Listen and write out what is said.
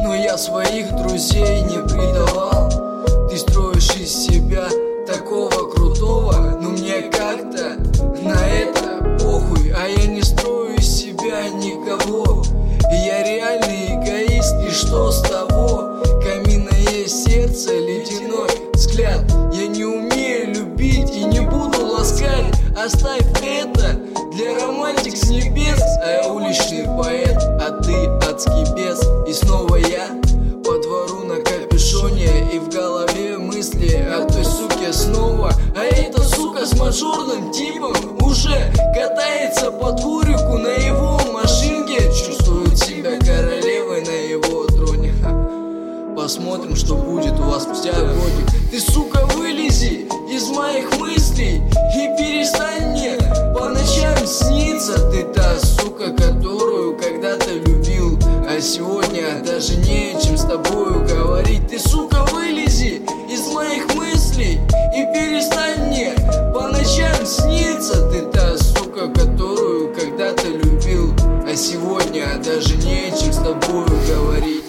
но я своих друзей не предавал. Ты строишь из себя такого крутого, но мне как-то на это похуй. А я не строю из себя никого, я реальный эгоист, и что с того? Каменное сердце, ледяной взгляд. Я не умею любить и не буду ласкать. Оставь это для романтик с небес. А я уличный поэт, а ты адский бес. И снова я по двору на капюшоне, и в голове мысли о той суке снова. А эта сука с мажорным типом уже катается по дворику на его машинке, чувствует себя королевой на его троне. Посмотрим, что будет у вас спустя годик. Ты, сука, вылези из моих мыслей и перестань мне по ночам сниться. Ты та сука, которую когда-то любил, а сегодня даже не о чем с тобою говорить. Ты, сука, вылези из моих мыслей и перестань мне по ночам сниться. Ты та сука, которую когда-то любил, а сегодня даже не о чем с тобою говорить.